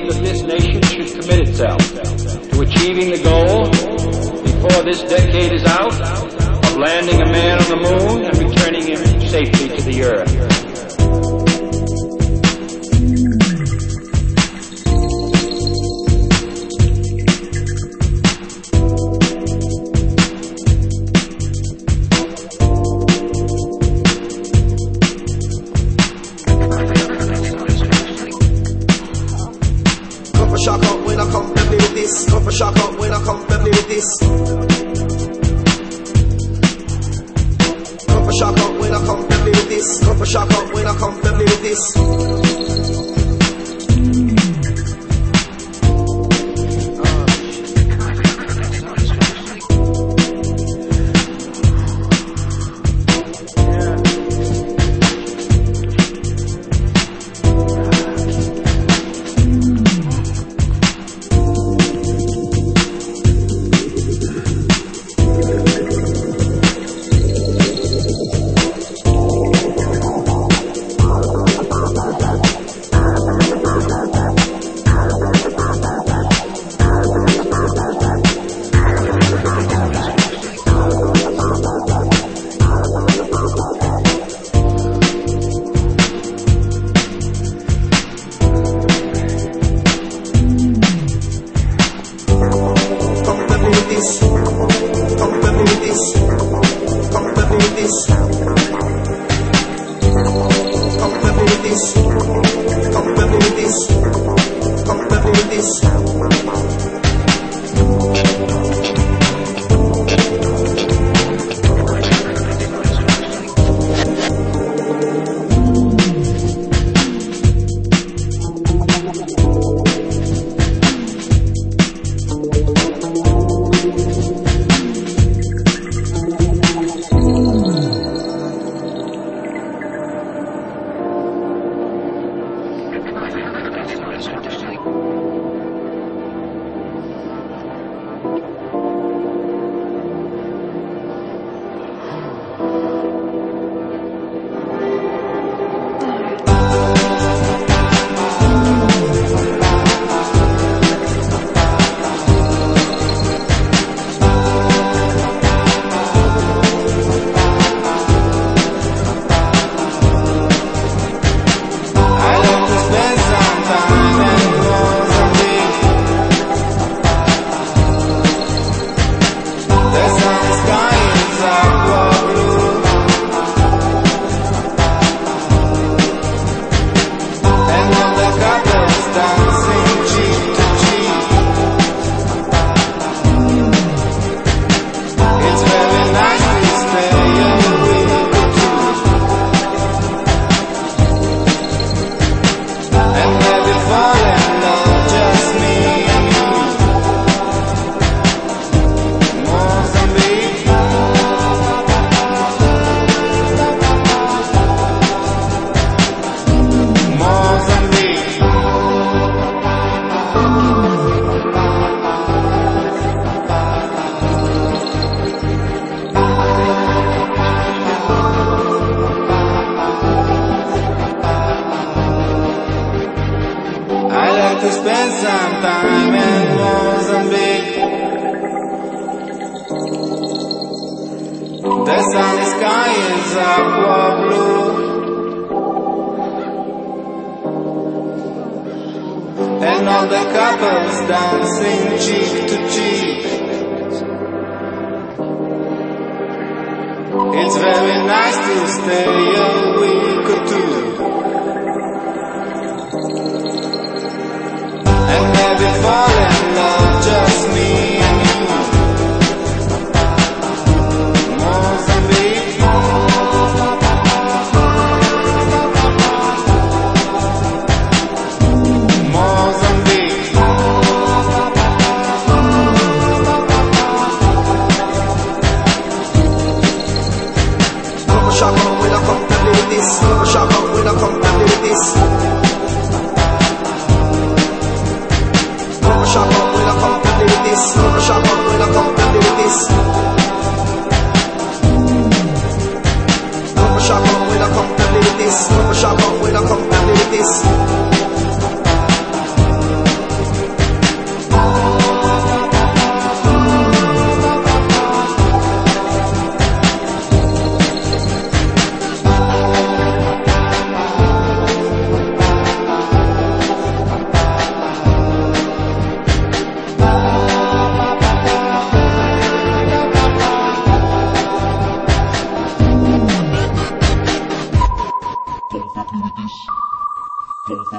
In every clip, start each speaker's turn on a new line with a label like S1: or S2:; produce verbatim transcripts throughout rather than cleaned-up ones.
S1: that this nation should commit itself to achieving the goal, before this decade is out, of landing a man on the moon and returning him safely to the earth.
S2: Shock up when I come to play with this. Come for shock up when I come to play with this. Come for shock up when I come to play with this. Come for shock up when I come to play with this.
S3: To spend some time in Mozambique. The sunny sky is aqua blue, and all the couples dancing cheek to cheek. It's very nice to stay a week or two and maybe fall in love, just me and you. Mozambique, Mozambique, I'm a shocker when I come to play this. I'm a shocker when I come to play this. Shock up when I come to play this. Never shock up when I come to play this. Never shock up when I come to play this. Never shock up when I come to play this.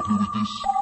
S4: happy with this?